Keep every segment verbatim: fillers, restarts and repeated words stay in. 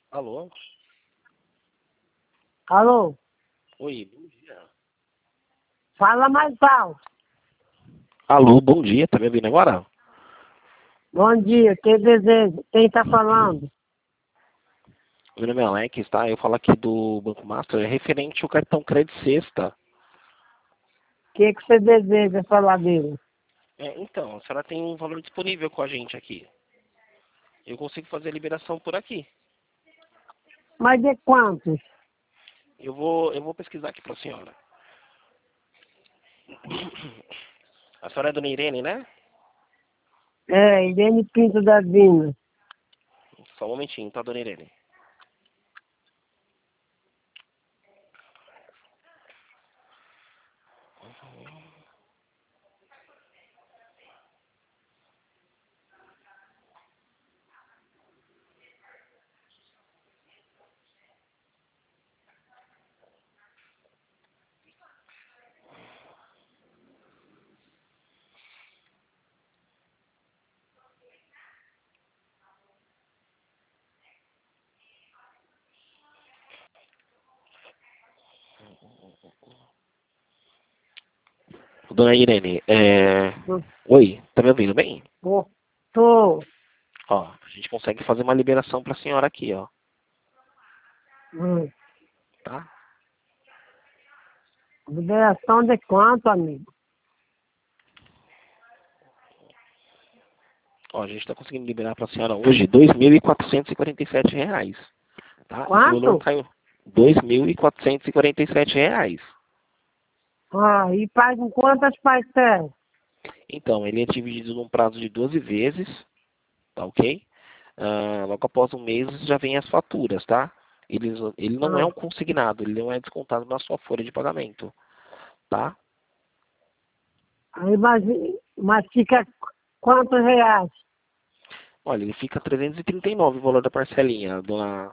Alô? Alô? Oi, bom dia. Fala mais alto. Alô, bom dia, tá me ouvindo agora? Bom dia, quem deseja? Quem tá falando? Meu nome é Alex, tá? Eu falo aqui do Banco Master, é referente ao cartão Crédito Sexta. O que, que você deseja falar dele? É, então, a senhora tem um valor disponível com a gente aqui. Eu consigo fazer a liberação por aqui. Mas de quantos? Eu vou, eu vou pesquisar aqui pra senhora. A senhora é dona Irene, né? É, Irene Pinto da Vina. Só um momentinho, tá, dona Irene? Dona Irene, é... Tô, Oi, tá me ouvindo bem? tô, tô. Ó, a gente consegue fazer uma liberação pra senhora aqui, ó. Hum. Tá? Liberação de quanto, amigo? Ó, a gente tá conseguindo liberar pra senhora hoje dois mil e quatrocentos e quarenta e sete reais. Tá? Esse valor Quanto? caiu dois mil e quatrocentos e quarenta e sete reais. Ah, e faz em quantas parcelas? Então, ele é dividido num prazo de doze vezes, tá ok? Ah, logo após um mês já vem as faturas, tá? Ele, ele não é Ah, um consignado, ele não é descontado na sua folha de pagamento, tá? aí, mas, mas fica quantos reais? Olha, ele fica trezentos e trinta e nove o valor da parcelinha, dona,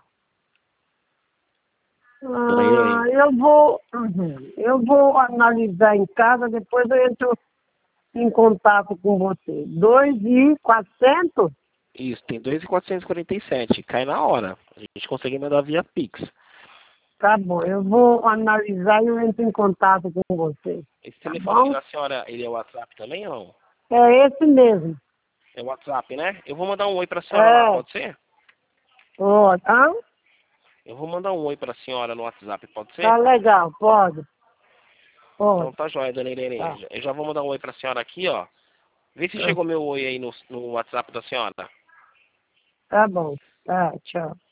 dona Ah, Irene. eu vou, uhum, eu vou analisar em casa, depois eu entro em contato com você. Dois e quatrocentos? Isso, tem dois mil quatrocentos e quarenta e sete, cai na hora. A gente consegue mandar via Pix. Tá bom, eu vou analisar e eu entro em contato com você. Esse Tá telefone bom? da senhora, ele é o WhatsApp também ou não? É esse mesmo. É o WhatsApp, né? Eu vou mandar um oi pra senhora lá, É. pode ser? Ó, tá? Eu vou mandar um oi pra senhora no WhatsApp, pode Tá ser? legal, pode. Então Pode. tá joia, dona Tá. Irene. Eu já vou mandar um oi pra senhora aqui, ó. Vê se Tá, chegou meu oi aí no, no WhatsApp da senhora. tá bom. Tá, tchau.